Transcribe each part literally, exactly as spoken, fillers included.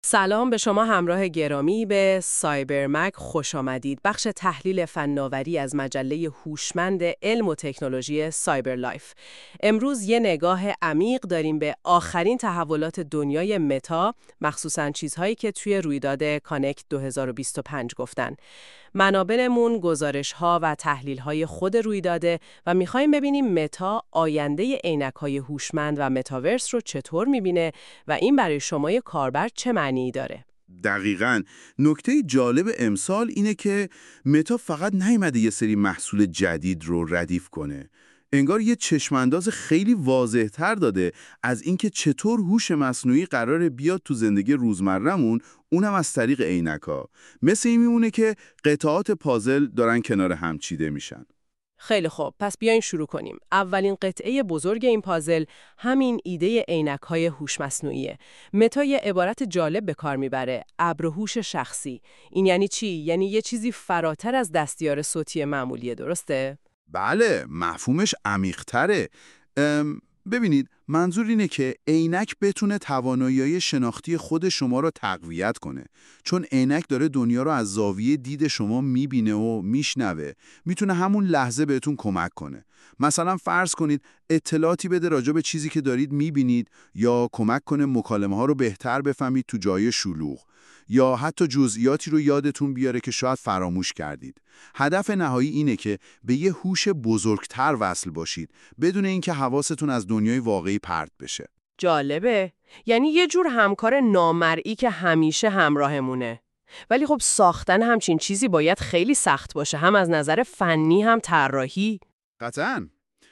سلام به شما همراه گرامی به سایبرمک خوش آمدید. بخش تحلیل فناوری از مجله هوشمند علم و تکنولوژی سایبر لایف. امروز یه نگاه عمیق داریم به آخرین تحولات دنیای متا، مخصوصاً چیزهایی که توی رویداد کانکت دو هزار و بیست و پنج گفتن. منابعمون گزارش‌ها و تحلیل‌های خود رویداده و می‌خوایم ببینیم متا آینده عینک‌های هوشمند و متاورس رو چطور می‌بینه و این برای شما کاربر چه معنی داره. دقیقاً. نکته جالب امسال اینه که متا فقط نیامده یه سری محصول جدید رو ردیف کنه. انگار یه چشمانداز خیلی واضح‌تر داده از اینکه چطور هوش مصنوعی قراره بیاد تو زندگی روزمره‌مون، اونم از طریق عینک‌ها. مثل این میمونه که قطعات پازل دارن کنار هم چیده میشن. خیلی خوب، پس بیاین شروع کنیم. اولین قطعه بزرگ این پازل همین ایده عینک‌های هوش مصنوعیه. متا یه عبارت جالب به کار میبره، ابر هوش شخصی. این یعنی چی؟ یعنی یه چیزی فراتر از دستیار صوتی معمولیه، درسته؟ بله، مفهومش عمیق‌تره. ام، ببینید، منظور اینه که عینک بتونه توانایی‌های شناختی خود شما رو تقویت کنه. چون عینک داره دنیا رو از زاویه دید شما میبینه و میشنوه. میتونه همون لحظه بهتون کمک کنه. مثلا فرض کنید اطلاعاتی بده راجع به چیزی که دارید میبینید، یا کمک کنه مکالمه‌ها رو بهتر بفهمید تو جای شلوغ، یا حتی جزئیاتی رو یادتون بیاره که شاید فراموش کردید. هدف نهایی اینه که به یه هوش بزرگتر وصل باشید، بدون اینکه حواستون از دنیای واقعی پرت بشه. جالبه. یعنی یه جور همکار نامرئی که همیشه همراهمونه. ولی خب ساختن همچین چیزی باید خیلی سخت باشه، هم از نظر فنی هم طراحی. قطعاً.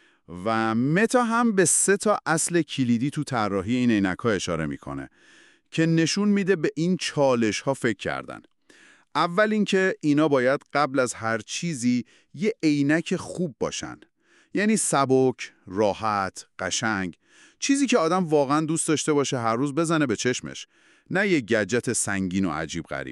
و متا هم به سه تا اصل کلیدی تو طراحی این عینک‌ها اشاره میکنه که نشون میده به این چالش‌ها فکر کردن. اول اینکه اینا باید قبل از هر چیزی یه عینک خوب باشن. یعنی سبک، راحت، قشنگ، چیزی که آدم واقعا دوست داشته باشه هر روز بزنه به چشمش، نه یه گجت سنگین و عجیب غریب.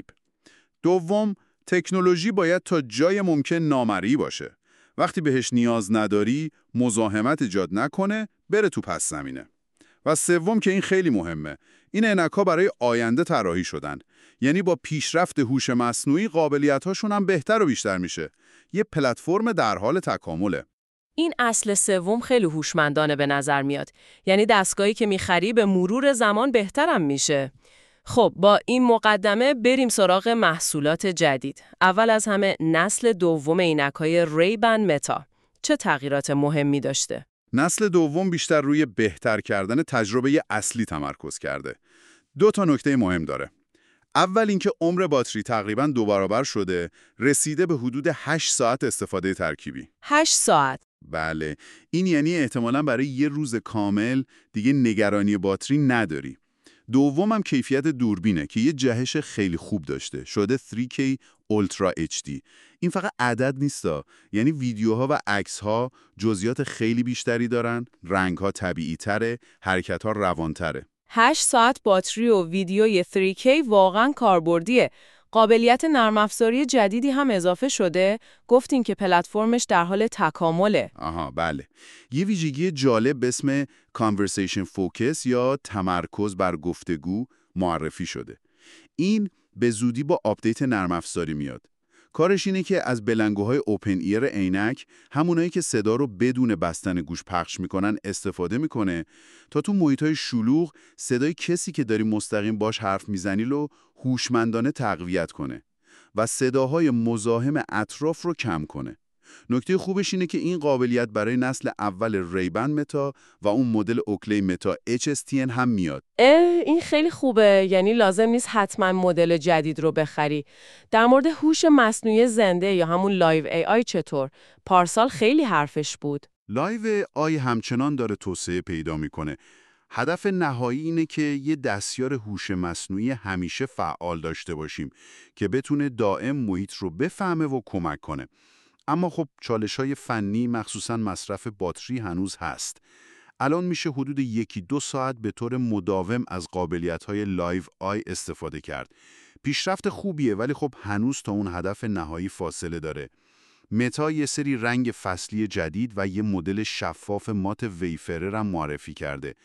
دوم، تکنولوژی باید تا جای ممکن نامرئی باشه. وقتی بهش نیاز نداری، مزاحمت ایجاد نکنه، بره تو پس زمینه. و سوم که این خیلی مهمه، این عینک‌ها برای آینده طراحی شدن. یعنی با پیشرفت هوش مصنوعی قابلیت‌هاشون هم بهتر و بیشتر میشه. یه پلتفرم در حال تکامله. این اصل سوم خیلی هوشمندانه به نظر میاد. یعنی دستگاهی که میخری به مرور زمان بهترم میشه. خب با این مقدمه بریم سراغ محصولات جدید. اول از همه نسل دوم عینک‌های ریبن متا. چه تغییرات مهمی داشته؟ نسل دوم بیشتر روی بهتر کردن تجربه اصلی تمرکز کرده. دو تا نکته مهم داره. اول اینکه عمر باتری تقریباً دو برابر شده، رسیده به حدود هشت ساعت استفاده ترکیبی. هشت ساعت. بله، این یعنی احتمالاً برای یه روز کامل دیگه نگرانی باتری نداری. دومم کیفیت دوربینه که یه جهش خیلی خوب داشته، شده تری کی Ultra اچ دی. این فقط عدد نیستا، یعنی ویدیوها و عکس‌ها جزئیات خیلی بیشتری دارن، رنگ‌ها طبیعی‌تره، حرکت‌ها روان‌تره. هشت ساعت باتری و ویدیوی تری کی واقعاً کاربردیه. قابلیت نرم افزاری جدیدی هم اضافه شده. گفتین که پلتفرمش در حال تکامله. آها بله. یه ویژگی جالب به اسم Conversation Focus یا تمرکز بر گفتگو معرفی شده. این به زودی با آپدیت نرم افزاری میاد. کارش اینه که از بلنگوهای اوپن ایر عینک، همونایی که صدا رو بدون بستن گوش پخش میکنن استفاده میکنه تا تو محیطای شلوغ صدای کسی که داری مستقیم باش حرف میزنی رو هوشمندانه تقویت کنه و صداهای مزاحم اطراف رو کم کنه. نکته خوبش اینه که این قابلیت برای نسل اول ریبن متا و اون مدل اوکلی متا اچ اس تی ان هم میاد. اه، این خیلی خوبه. یعنی لازم نیست حتما مدل جدید رو بخری. در مورد هوش مصنوعی زنده یا همون لایو ای آی چطور؟ پارسال خیلی حرفش بود. لایو آی همچنان داره توسعه پیدا میکنه. هدف نهایی اینه که یه دستیار هوش مصنوعی همیشه فعال داشته باشیم که بتونه دائم محیط رو بفهمه و کمک کنه. اما خب چالش‌های فنی مخصوصاً مصرف باتری هنوز هست. الان میشه حدود یکی دو ساعت به طور مداوم از قابلیت‌های لایو آی استفاده کرد. پیشرفت خوبیه ولی خب هنوز تا اون هدف نهایی فاصله داره. متا یه سری رنگ فصلی جدید و یه مدل شفاف مات ویفرر هم معرفی کرده.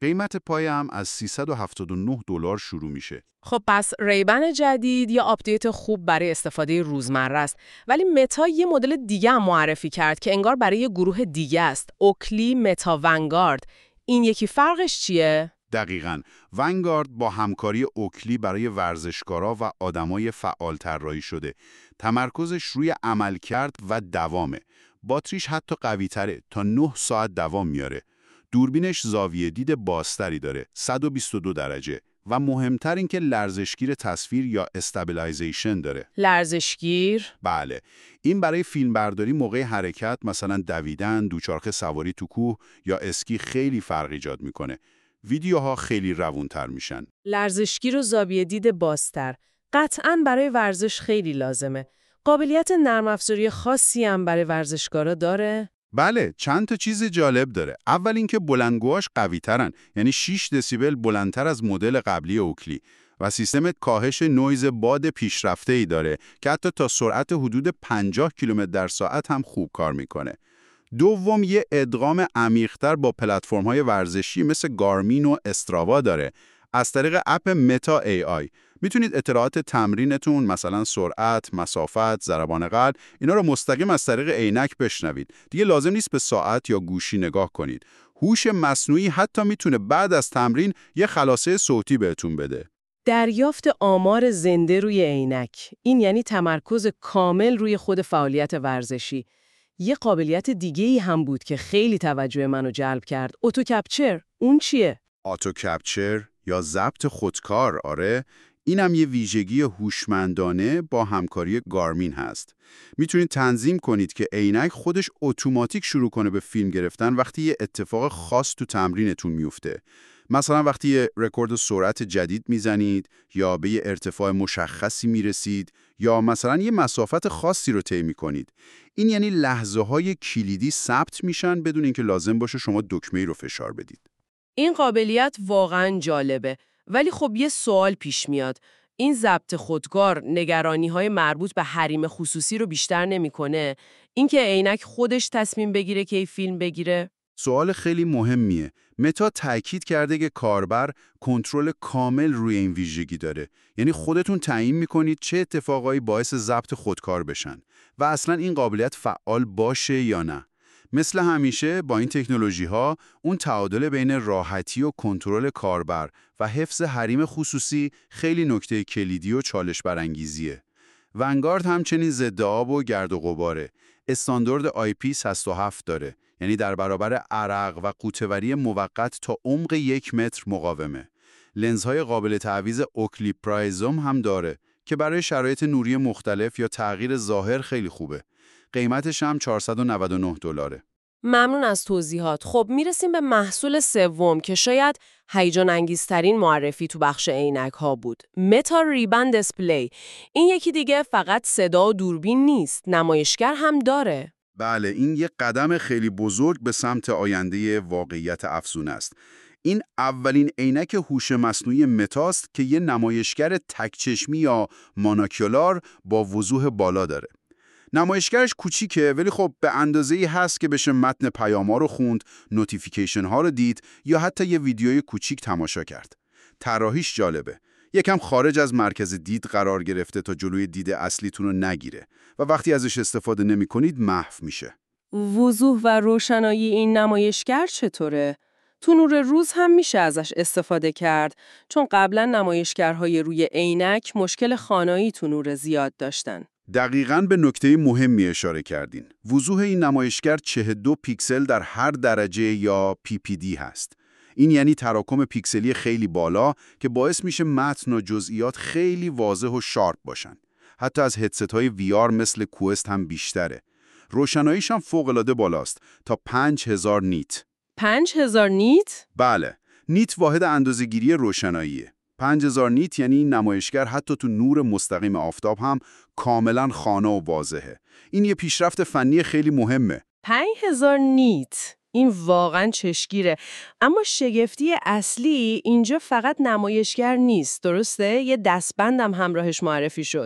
قیمت پایه هم از سیصد و هفتاد و نه دلار شروع میشه. خب پس ریبن جدید یا آپدیت خوب برای استفاده روزمره است، ولی متا یه مدل دیگه هم معرفی کرد که انگار برای یه گروه دیگه است، اوکلی متا ونگارد. این یکی فرقش چیه؟ دقیقاً، ونگارد با همکاری اوکلی برای ورزشکارا و آدمای فعال طراحی شده. تمرکزش روی عملکرد و دوامه. باتریش حتی قوی‌تره، تا نه ساعت دوام میاره. دوربینش زاویه دید بازتری داره، صد و بیست و دو درجه. و مهمتر این که لرزشگیر تصویر یا استابیلایزیشن داره. لرزشگیر؟ بله. این برای فیلمبرداری موقع حرکت، مثلا دویدن، دوچرخه سواری تو کوه یا اسکی خیلی فرق ایجاد میکنه. ویدیوها خیلی روونتر میشن. لرزشگیر و زاویه دید بازتر. قطعاً برای ورزش خیلی لازمه. قابلیت نرم افزاری خاصی هم برای ورزشکارا داره؟ بله، چند تا چیز جالب داره. اول اینکه بلندگوهاش قوی ترن، یعنی شش دسیبل بلندتر از مدل قبلی اوکلی و سیستم کاهش نویز باد پیشرفته‌ای داره که حتی تا سرعت حدود پنجاه کیلومتر در ساعت هم خوب کار میکنه. دوم، یه ادغام عمیق‌تر با پلتفرم‌های ورزشی مثل گارمین و استراوا داره. از طریق اپ متا ای آی میتونید اطلاعات تمرینتون، مثلا سرعت، مسافت، ضربان قلب، اینا رو مستقیم از طریق عینک بشنوید. دیگه لازم نیست به ساعت یا گوشی نگاه کنید. هوش مصنوعی حتی میتونه بعد از تمرین یه خلاصه صوتی بهتون بده. دریافت آمار زنده روی عینک. این یعنی تمرکز کامل روی خود فعالیت ورزشی. یه قابلیت دیگه‌ای هم بود که خیلی توجه منو جلب کرد. اتو کپچر. اون چیه؟ اتو کپچر یا ضبط خودکار، آره، اینم یه ویژگی هوشمندانه با همکاری گارمین هست. میتونید تنظیم کنید که عینک خودش اتوماتیک شروع کنه به فیلم گرفتن وقتی یه اتفاق خاص تو تمرینتون میفته. مثلا وقتی یه رکورد سرعت جدید میزنید یا به یه ارتفاع مشخصی میرسید یا مثلا یه مسافت خاصی رو طی میکنید. این یعنی لحظه‌های کلیدی ثبت میشن بدون اینکه لازم باشه شما دکمه‌ای رو فشار بدید. این قابلیت واقعاً جالبه، ولی خب یه سوال پیش میاد. این ضبط خودکار نگرانی‌های مربوط به حریم خصوصی رو بیشتر نمی‌کنه؟ اینکه عینک خودش تصمیم بگیره که فیلم بگیره؟ سوال خیلی مهمیه. متا تأکید کرده که کاربر کنترل کامل روی این ویژگی داره. یعنی خودتون تعیین می‌کنید چه اتفاقایی باعث ضبط خودکار بشن و اصلاً این قابلیت فعال باشه یا نه. مثل همیشه با این تکنولوژی‌ها اون تعادل بین راحتی و کنترل کاربر و حفظ حریم خصوصی خیلی نکته کلیدی و چالش برانگیزیه. ونگارد همچنین ضد آب و گرد و غباره. استاندارد آی پی شصت و هفت داره، یعنی در برابر عرق و غوطه‌وری موقت تا عمق یک متر مقاومه. لنزهای قابل تعویض اوکلی پرایزم هم داره که برای شرایط نوری مختلف یا تغییر ظاهر خیلی خوبه. قیمتش هم چهارصد و نود و نه دلاره. ممنون از توضیحات. خب میرسیم به محصول سوم که شاید هیجان انگیزترین معرفی تو بخش عینک ها بود. متا ریبن دیسپلی. این یکی دیگه فقط صدا و دوربین نیست، نمایشگر هم داره. بله، این یک قدم خیلی بزرگ به سمت آینده واقعیت افزون است. این اولین عینک هوش مصنوعی متاست که یه نمایشگر تکچشمی یا مانوکولار با وضوح بالا داره. نمایشگرش کوچیکه ولی خب به اندازه‌ای هست که بشه متن پیام‌ها رو خوند، نوتیفیکیشن ها رو دید یا حتی یه ویدیوی کوچیک تماشا کرد. طراحیش جالبه. یکم خارج از مرکز دید قرار گرفته تا جلوی دید اصلیتون رو نگیره و وقتی ازش استفاده نمی‌کنید محو میشه. وضوح و روشنایی این نمایشگر چطوره؟ تو نور روز هم میشه ازش استفاده کرد، چون قبلا نمایشگرهای روی عینک مشکل خانایی تو نور زیاد داشتن. دقیقاً به نکته مهمی اشاره کردین. وضوح این نمایشگر چهل و دو پیکسل در هر درجه یا پی پی دی هست. این یعنی تراکم پیکسلی خیلی بالا که باعث میشه متن و جزئیات خیلی واضح و شارپ باشن. حتی از هدست‌های وی آر مثل کوست هم بیشتره. روشناییش هم فوق‌العاده بالاست، تا پنج هزار نیت. پنج هزار نیت؟ بله، نیت واحد اندازه‌گیری روشناییه. پنج هزار نیت یعنی این نمایشگر حتی تو نور مستقیم آفتاب هم کاملا خانه و واضحه. این یه پیشرفت فنی خیلی مهمه. پنج هزار نیت. این واقعا چشمگیره. اما شگفتی اصلی اینجا فقط نمایشگر نیست، درسته؟ یه دستبندم همراهش معرفی شد.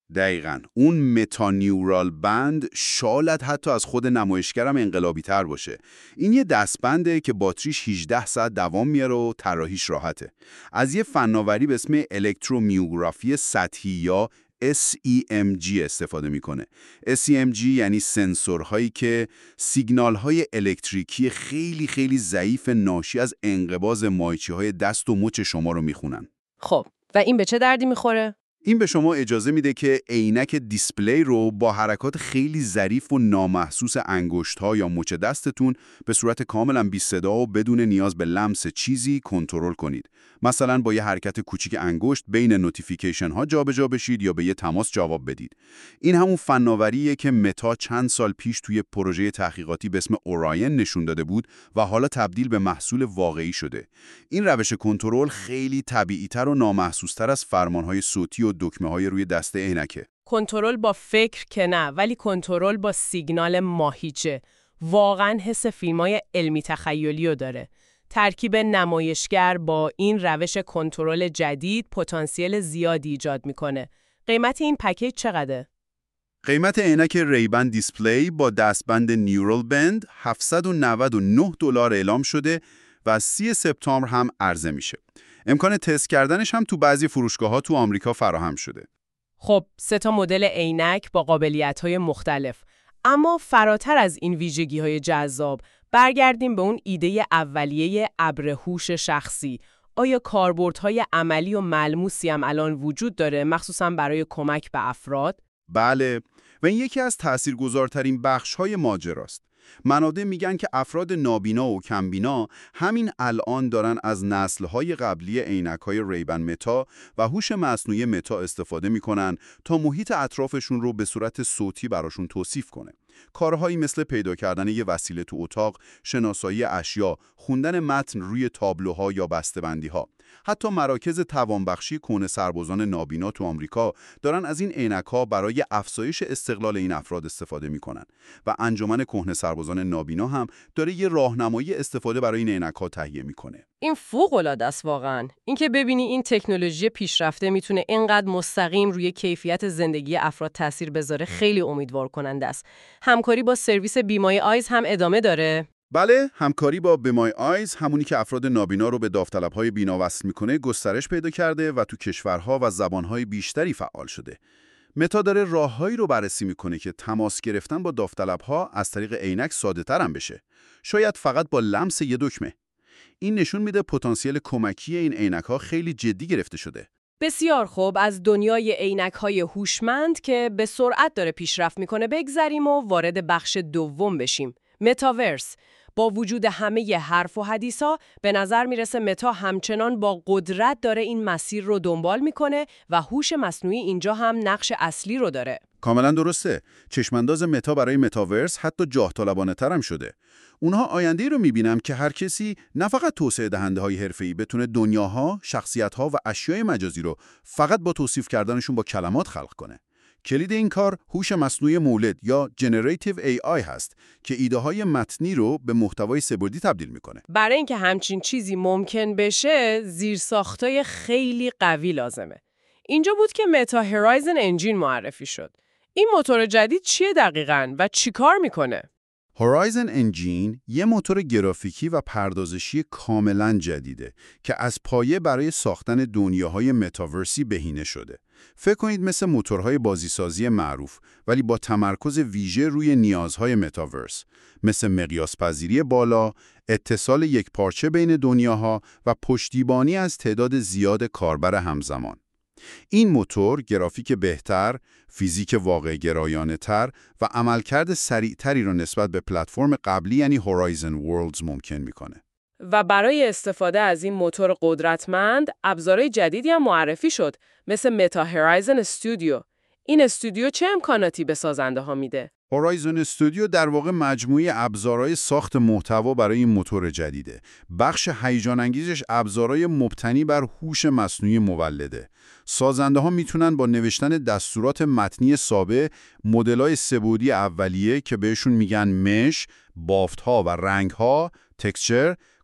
دقیقاً. اون متانیورال بند شاید حتی از خود نمایشگرم انقلابی تر باشه. این یه دستبنده که باتریش هجده ساعت دوام میاره و طراحیش راحته. از یه فناوری به اسم الکترومیوگرافی سطحی یا اس ای ام جی استفاده میکنه. اس ای ام جی یعنی سنسورهایی که سیگنالهای الکتریکی خیلی خیلی ضعیف ناشی از انقباض مایچه‌های دست و مچ شما رو میخونن. خب و این به چه دردی میخوره؟ این به شما اجازه میده که عینک دیسپلی رو با حرکات خیلی ظریف و نامحسوس انگشت‌ها یا مچ دستتون به صورت کاملا بی صدا و بدون نیاز به لمس چیزی کنترل کنید. مثلا با یه حرکت کوچیک انگشت بین نوتیفیکیشن ها جابجا بشید یا به یه تماس جواب بدید. این همون فناوریه که متا چند سال پیش توی پروژه تحقیقاتی به اسم اوراین نشون داده بود و حالا تبدیل به محصول واقعی شده. این روش کنترل خیلی طبیعی‌تر و نامحسوس‌تر از فرمان‌های صوتی و دکمه‌های روی دسته عینکه. کنترل با فکر که نه، ولی کنترل با سیگنال ماهیچه. واقعا حس فیلمای علمی تخیلی رو داره. ترکیب نمایشگر با این روش کنترل جدید پتانسیل زیادی ایجاد میکنه. قیمت این پکیج چقدره؟ قیمت عینک ریبن دیسپلی با دستبند نیورال بند هفتصد و نود و نه دلار اعلام شده و سی سپتامبر هم عرضه میشه. امکان تست کردنش هم تو بعضی فروشگاه‌ها تو آمریکا فراهم شده. خب، سه تا مدل عینک با قابلیت‌های مختلف. اما فراتر از این ویژگی‌های جذاب، برگردیم به اون ایده اولیه ابر هوش شخصی. آیا کاربردهای عملی و ملموسی هم الان وجود داره، مخصوصاً برای کمک به افراد؟ بله، و این یکی از تاثیرگذارترین بخش‌های ماجراست. منابع میگن که افراد نابینا و کمبینا همین الان دارن از نسل‌های قبلی عینک‌های ریبن متا و هوش مصنوعی متا استفاده میکنن تا محیط اطرافشون رو به صورت صوتی براشون توصیف کنه. کارهایی مثل پیدا کردن یه وسیله تو اتاق، شناسایی اشیا، خوندن متن روی تابلوها یا بسته‌بندی‌ها. حتی مراکز توانبخشی کهنه سربازان نابینا تو آمریکا دارن از این عینک‌ها برای افزایش استقلال این افراد استفاده می‌کنن و انجمن کهنه سربازان نابینا هم داره یه راهنمایی استفاده برای این عینک‌ها تهیه می‌کنه. این فوق‌العاده است واقعاً. اینکه ببینی این تکنولوژی پیشرفته میتونه اینقدر مستقیم روی کیفیت زندگی افراد تاثیر بذاره خیلی امیدوار کننده است. همکاری با سرویس بیمای آیز هم ادامه داره؟ بله، همکاری با بیمای آیز، همونی که افراد نابینا رو به داوطلب‌های بینا وصل می‌کنه، گسترش پیدا کرده و تو کشورها و زبان‌های بیشتری فعال شده. متا داره راههایی رو بررسی می‌کنه که تماس گرفتن با داوطلب‌ها از طریق عینک ساده‌تر هم بشه. شاید فقط با لمس یه دکمه. این نشون میده پتانسیل کمکی این عینک‌ها خیلی جدی گرفته شده. بسیار خوب، از دنیای عینک‌های هوشمند که به سرعت داره پیشرفت میکنه بگذریم و وارد بخش دوم بشیم. متاورس. با وجود همه ی حرف و حدیثا به نظر میرسه متا همچنان با قدرت داره این مسیر رو دنبال میکنه و هوش مصنوعی اینجا هم نقش اصلی رو داره. کاملا درسته. چشمانداز متا برای متاورس حتی جاه طلبانه تر هم شده. اونها آینده‌ای رو می‌بینن که هر کسی نه فقط توسعه دهنده‌های حرفه‌ای بتونه دنیاها، شخصیت‌ها و اشیای مجازی رو فقط با توصیف کردنشون با کلمات خلق کنه. کلید این کار هوش مصنوعی مولد یا جنراتیو ای آی هست که ایده‌های متنی رو به محتوای سه‌بعدی تبدیل می‌کنه. برای اینکه همچین چیزی ممکن بشه، زیرساختای خیلی قوی لازمه. اینجا بود که متا هورایزن انجین معرفی شد. این موتور جدید چیه دقیقاً و چی کار میکنه؟ هورایزن انجین یه موتور گرافیکی و پردازشی کاملا جدیده که از پایه برای ساختن دنیاهای متاورسی بهینه شده. فکر کنید مثل موتورهای بازیسازی معروف ولی با تمرکز ویژه روی نیازهای متاورس، مثل مقیاس پذیری بالا، اتصال یک پارچه بین دنیاها و پشتیبانی از تعداد زیاد کاربر همزمان. این موتور گرافیک بهتر، فیزیک واقع گرایانه تر و عملکرد سریعتری را نسبت به پلتفرم قبلی یعنی هورایزن ورلدز ممکن میکنه. و برای استفاده از این موتور قدرتمند، ابزارهای جدیدی هم معرفی شد، مثل متا هورایزن استودیو. این استودیو چه امکاناتی به سازنده ها میده؟ هورایزن استودیو در واقع مجموعه ابزارهای ساخت محتوا برای این موتور جدیده. بخش هیجان انگیزش ابزارهای مبتنی بر هوش مصنوعی مولده. سازنده ها میتونن با نوشتن دستورات متنی ساده، مدل‌های سه‌بعدی اولیه که بهشون میگن مش، بافت‌ها و رنگ‌ها، تکسچر،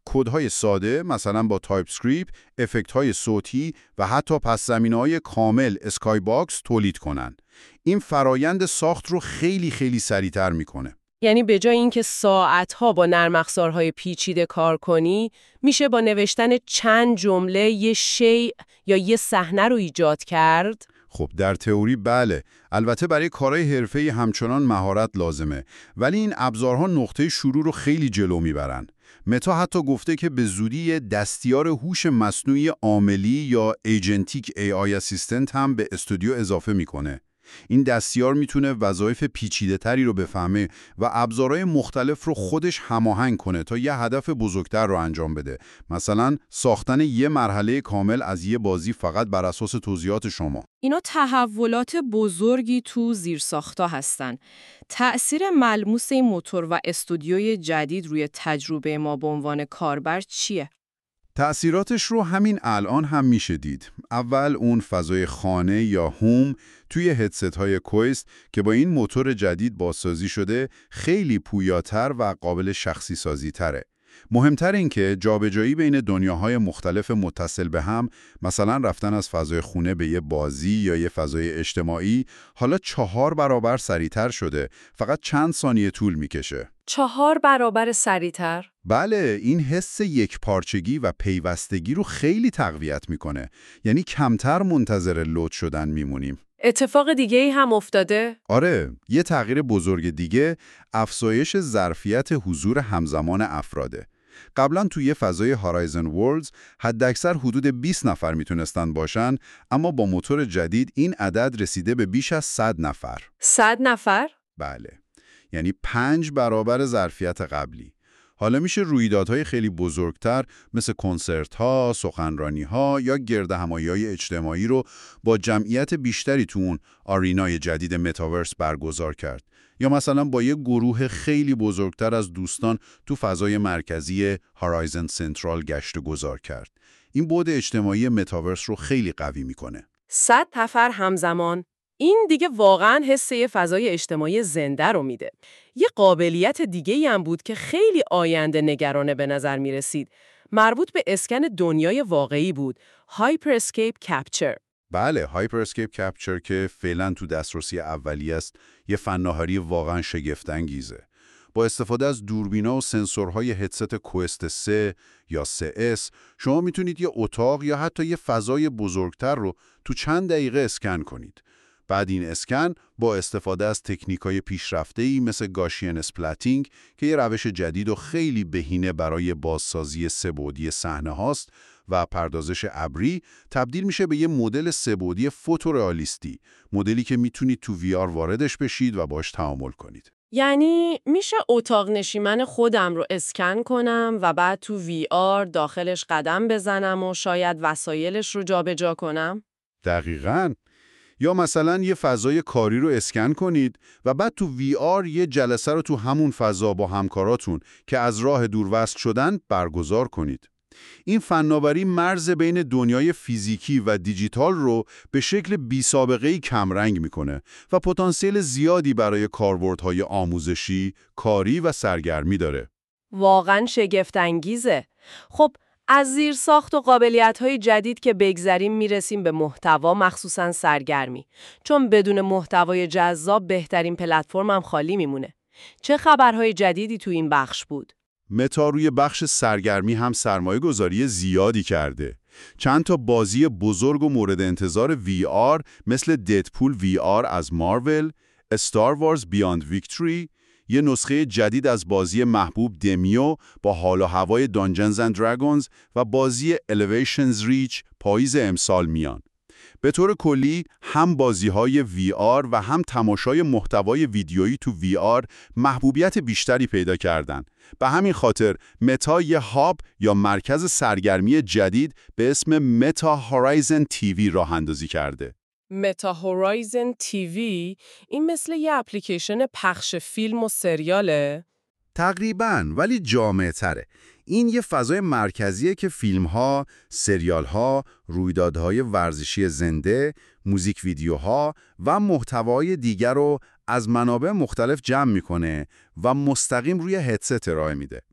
کدهای ساده مثلا با تایپ اسکریپت، افکت‌های صوتی و حتی پس‌زمینه‌های کامل اسکای باکس تولید کنن. این فرایند ساخت رو خیلی خیلی سریع‌تر میکنه. یعنی به جای اینکه ساعت‌ها با نرم افزارهای پیچیده کار کنی، میشه با نوشتن چند جمله یه شیء یا یه صحنه رو ایجاد کرد؟ خب در تئوری بله، البته برای کارهای حرفه‌ای همچنان مهارت لازمه، ولی این ابزارها نقطه شروع رو خیلی جلو میبرن. متا حتی گفته که به زودی دستیار هوش مصنوعی عاملی یا ایجنتیک ای آی اسیستنت هم به استودیو اضافه میکنه. این دستیار میتونه وظایف پیچیده‌تری رو بفهمه و ابزارهای مختلف رو خودش هماهنگ کنه تا یه هدف بزرگتر رو انجام بده. مثلا ساختن یه مرحله کامل از یه بازی فقط بر اساس توضیحات شما. اینا تحولات بزرگی تو زیرساخت‌ها هستن. تأثیر ملموس این موتور و استودیوی جدید روی تجربه ما به عنوان کاربر چیه؟ تأثیراتش رو همین الان هم میشه دید. اول اون فضای خانه یا هوم توی هدست های کویست که با این موتور جدید بازسازی شده خیلی پویاتر و قابل شخصی سازی تره. مهمتر این که جابجایی بین دنیاهای مختلف متصل به هم، مثلا رفتن از فضای خونه به یه بازی یا یه فضای اجتماعی، حالا چهار برابر سریعتر شده. فقط چند ثانیه طول میکشه. چهار برابر سریعتر؟ بله، این حس یک پارچگی و پیوستگی رو خیلی تقویت میکنه. یعنی کمتر منتظر لود شدن میمونیم. اتفاق دیگه ای هم افتاده؟ آره، یه تغییر بزرگ دیگه افزایش ظرفیت حضور همزمان افراده. قبلا توی یه فضای هورایزن ورلدز حداکثر حدود بیست نفر میتونستن باشن، اما با موتور جدید این عدد رسیده به بیش از صد نفر. صد نفر؟ بله. یعنی پنج برابر ظرفیت قبلی. حالا میشه رویدادهای خیلی بزرگتر مثل کنسرت‌ها، سخنرانی‌ها یا گردهمایی‌های اجتماعی رو با جمعیت بیشتری تو اون آرینای جدید متاورس برگزار کرد. یا مثلا با یه گروه خیلی بزرگتر از دوستان تو فضای مرکزی هورایزن سنترال گشت و گذار کرد. این بعد اجتماعی متاورس رو خیلی قوی میکنه. صد نفر همزمان، این دیگه واقعاً حس یه فضای اجتماعی زنده رو میده. یه قابلیت دیگه‌ای هم بود که خیلی آینده نگرانه به نظر می رسید. مربوط به اسکن دنیای واقعی بود. هایپر اسکیپ کپچر. بله، هایپر اسکیپ کپچر که فعلا تو دسترسی اولیه است، یه فناوری واقعاً شگفت‌انگیزه. با استفاده از دوربینا و سنسورهای هدست کوست سه یا سه اس، شما میتونید یه اتاق یا حتی یه فضای بزرگتر رو تو چند دقیقه اسکن کنید. بعد این اسکن با استفاده از تکنیک‌های پیشرفته‌ای مثل گاشین اسپلاتینگ که یه روش جدید و خیلی بهینه برای بازسازی سه‌بعدی صحنه هاست و پردازش ابری، تبدیل میشه به یه مدل سه‌بعدی فوتورئالیستی، مدلی که میتونید تو وی آر واردش بشید و باش تعامل کنید. یعنی میشه اتاق نشیمن خودم رو اسکن کنم و بعد تو وی آر داخلش قدم بزنم و شاید وسایلش رو جابجا کنم؟ دقیقاً. یا مثلا یه فضای کاری رو اسکن کنید و بعد تو وی آر یه جلسه رو تو همون فضا با همکاراتون که از راه دور وصل شدن برگزار کنید. این فناوری مرز بین دنیای فیزیکی و دیجیتال رو به شکل بی‌سابقه‌ای کمرنگ میکنه و پتانسیل زیادی برای کاربردهای آموزشی، کاری و سرگرمی داره. واقعاً شگفت‌انگیزه. خب از زیرساخت و قابلیت‌های جدید که بگذریم میرسیم به محتوا، مخصوصاً سرگرمی. چون بدون محتوای جذاب بهترین پلتفرم هم خالی میمونه. چه خبرهای جدیدی تو این بخش بود؟ متا روی بخش سرگرمی هم سرمایه گذاری زیادی کرده. چند تا بازی بزرگ و مورد انتظار وی آر مثل ددپول وی آر از مارول، استار وارز بیاند ویکتوری، یه نسخه جدید از بازی محبوب دمیو با حال و هوای دانجنز اند دراگونز و بازی الیویشنز ریچ پاییز امسال میان. به طور کلی هم بازی‌های وی آر و هم تماشای محتوای ویدیویی تو وی آر محبوبیت بیشتری پیدا کردن. به همین خاطر متا یه هاب یا مرکز سرگرمی جدید به اسم متا هورایزن تیوی راه اندازی کرده. متا هورایزن تیوی این مثل یه اپلیکیشن پخش فیلم و سریاله؟ تقریباً، ولی جامع‌تره. این یه فضای مرکزیه که فیلم‌ها، سریال‌ها، رویدادهای ورزشی زنده، موزیک ویدیوها و محتوای دیگر رو از منابع مختلف جمع می‌کنه و مستقیم روی هدست ارائه میده.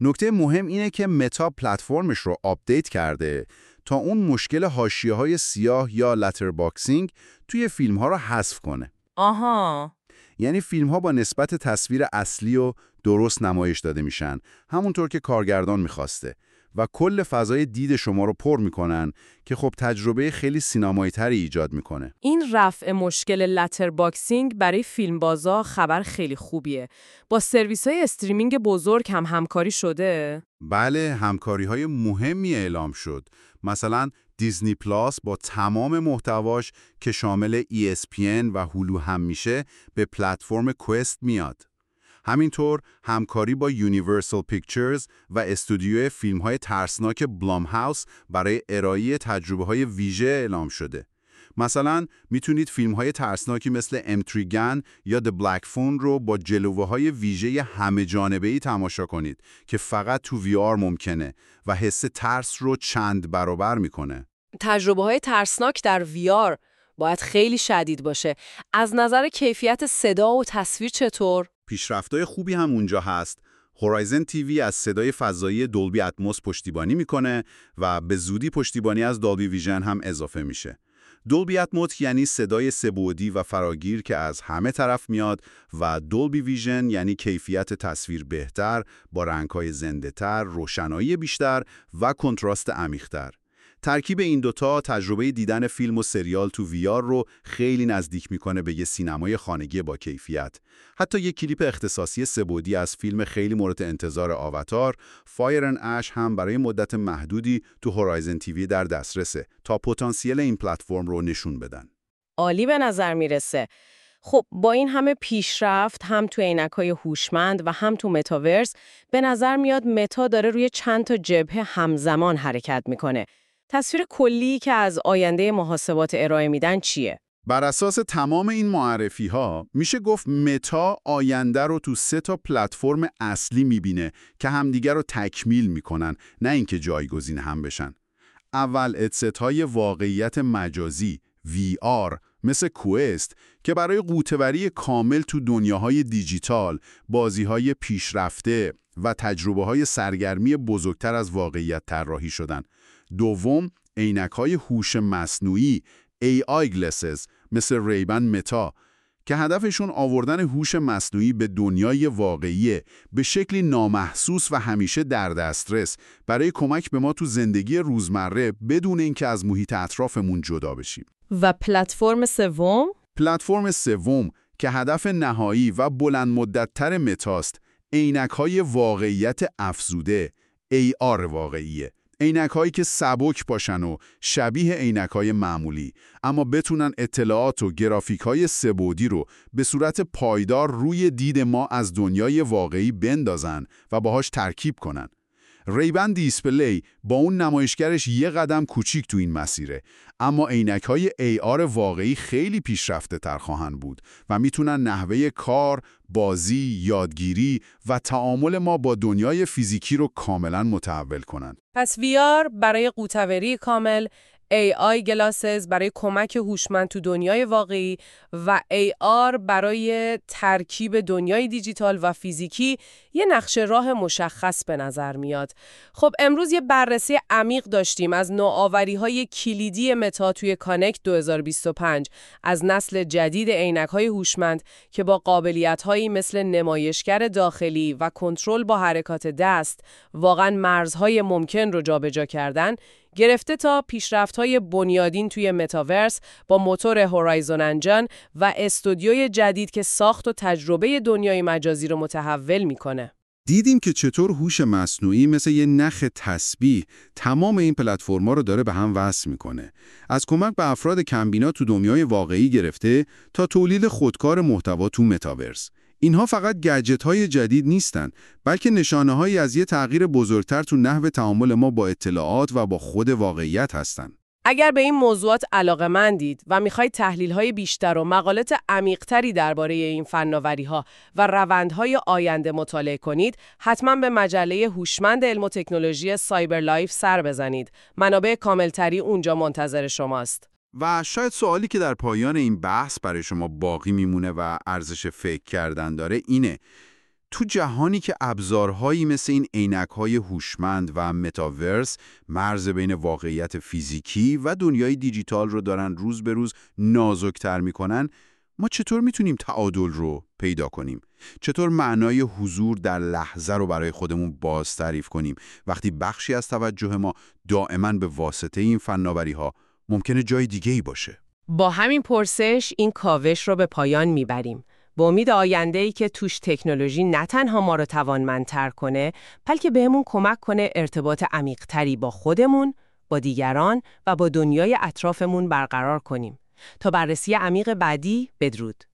نکته مهم اینه که متا پلتفرمش رو آپدیت کرده تا اون مشکل حاشیه‌های سیاه یا لتر باکسینگ توی فیلم‌ها رو حذف کنه. آها. یعنی فیلم‌ها با نسبت تصویر اصلی و درست نمایش داده میشن، همونطور که کارگردان میخواسته، و کل فضای دید شما رو پر میکنن که خب تجربه خیلی سینمایی تری ایجاد میکنه. این رفع مشکل لتر باکسینگ برای فیلمبازا خبر خیلی خوبیه. با سرویس‌های استریمینگ بزرگ هم همکاری شده؟ بله، همکاری‌های مهمی اعلام شد. مثلا دیزنی پلاس با تمام محتواش که شامل ای اس پی ان و هولو هم میشه به پلتفرم کوست میاد. همینطور همکاری با یونیورسال پیکچرز و استودیوی فیلم‌های ترسناک بلام هاوس برای ارائه تجربه‌های ویژه اعلام شده. مثلا میتونید فیلم‌های ترسناکی مثل امتریگن یا The Black Phone رو با جلوه‌های ویژه همه جانبه‌ای تماشا کنید که فقط تو وی آر ممکنه و حس ترس رو چند برابر میکنه. تجربه‌های ترسناک در وی آر باید خیلی شدید باشه. از نظر کیفیت صدا و تصویر چطور؟ پیشرفت‌های خوبی هم اونجا هست. هورایزن تیوی از صدای فضایی دولبی اتموس پشتیبانی میکنه و به زودی پشتیبانی از دالبی ویژن هم اضافه میشه. دولبی اتموس یعنی صدای سه‌بعدی و فراگیر که از همه طرف میاد و دولبی ویژن یعنی کیفیت تصویر بهتر با رنگ‌های زنده‌تر، روشنایی بیشتر و کنتراست عمیق‌تر. ترکیب این دوتا تجربه دیدن فیلم و سریال تو وی آر رو خیلی نزدیک میکنه به یه سینمای خانگی با کیفیت. حتی یه کلیپ اختصاصی سه‌بعدی از فیلم خیلی مورد انتظار آواتار، فایر اند اش هم برای مدت محدودی تو هورایزن تیوی در دسترسه تا پتانسیل این پلتفرم رو نشون بدن. عالی به نظر میرسه. خب با این همه پیشرفت هم تو عینک‌های هوشمند و هم تو متاورس، به نظر میاد متا داره روی چند تا جبهه همزمان حرکت میکنه. تصویر کلی که از آینده محاسبات ارائه میدن چیه؟ بر اساس تمام این معرفی‌ها میشه گفت متا آینده رو تو سه تا پلتفرم اصلی میبینه که همدیگر رو تکمیل میکنن، نه اینکه جایگزین هم بشن. اول ادست‌های واقعیت مجازی وی آر مثل کوست که برای غوطه‌وری کامل تو دنیاهای دیجیتال، بازی‌های پیشرفته و تجربه‌های سرگرمی بزرگتر از واقعیت طراحی شدن. دوم، عینک‌های هوش مصنوعی ای آی گلاسز مثل ریبن متا که هدفشون آوردن هوش مصنوعی به دنیای واقعی به شکلی نامحسوس و همیشه در دسترس برای کمک به ما تو زندگی روزمره بدون اینکه از محیط اطرافمون جدا بشیم. و پلتفرم سوم؟ پلتفرم سوم که هدف نهایی و بلند مدت‌تر متاست، عینک‌های واقعیت افزوده ای آر واقعیه. عینک‌هایی که سبک باشن و شبیه عینک‌های معمولی، اما بتونن اطلاعات و گرافیک‌های سه‌بعدی رو به صورت پایدار روی دید ما از دنیای واقعی بندازن و باهاش ترکیب کنن. ریبن دیسپلی با اون نمایشگرش یه قدم کوچیک تو این مسیره، اما عینک‌های ای آر واقعی خیلی پیشرفته تر خواهند بود و میتونن نحوه کار، بازی، یادگیری و تعامل ما با دنیای فیزیکی رو کاملا متحول کنن. پس وی آر برای غوطه‌وری کامل، ای آی گلاسز برای کمک هوشمند تو دنیای واقعی و ای آر برای ترکیب دنیای دیجیتال و فیزیکی یه نقشه راه مشخص به نظر میاد. خب امروز یه بررسی عمیق داشتیم از نوآوری‌های کلیدی متا توی کانکت دو هزار و بیست و پنج از نسل جدید عینک‌های هوشمند که با قابلیت‌هایی مثل نمایشگر داخلی و کنترل با حرکات دست واقعاً مرزهای ممکن رو جابجا کردن، گرفته تا پیشرفت‌های بنیادین توی متاورس با موتور هورایزن انجن و استودیوی جدید که ساخت و تجربه دنیای مجازی رو متحول میکنه. دیدیم که چطور هوش مصنوعی مثل یه نخ تسبیح تمام این پلتفرم‌ها رو داره به هم وصل میکنه. از کمک به افراد کمبینا تو دنیای واقعی گرفته تا تولید خودکار محتوا تو متاورس. اینها فقط گجت‌های جدید نیستن، بلکه نشانه‌هایی از یه تغییر بزرگتر تو نحو تعامل ما با اطلاعات و با خود واقعیت هستن. اگر به این موضوعات علاقه‌مندید و می‌خواید تحلیل‌های بیشتر و مقالات عمیق‌تری درباره این فناوری‌ها و روندهای آینده مطالعه کنید، حتما به مجله هوشمند علم و تکنولوژی سایبر لایف سر بزنید. منابع کاملتری اونجا منتظر شماست. و شاید سوالی که در پایان این بحث برای شما باقی میمونه و ارزش فکر کردن داره اینه: تو جهانی که ابزارهایی مثل این عینک‌های هوشمند و متاورس مرز بین واقعیت فیزیکی و دنیای دیجیتال رو دارن روز به روز نازک‌تر می‌کنن، ما چطور میتونیم تعادل رو پیدا کنیم؟ چطور معنای حضور در لحظه رو برای خودمون باز تعریف کنیم وقتی بخشی از توجه ما دائما به واسطه این فناوری‌ها ممکنه جای دیگه‌ای باشه؟ با همین پرسش این کاوش رو به پایان میبریم. با امید آینده‌ای که توش تکنولوژی نه تنها ما رو توانمندتر کنه، بلکه بهمون کمک کنه ارتباط عمیق‌تری با خودمون، با دیگران و با دنیای اطرافمون برقرار کنیم. تا بررسی عمیق بعدی، بدرود.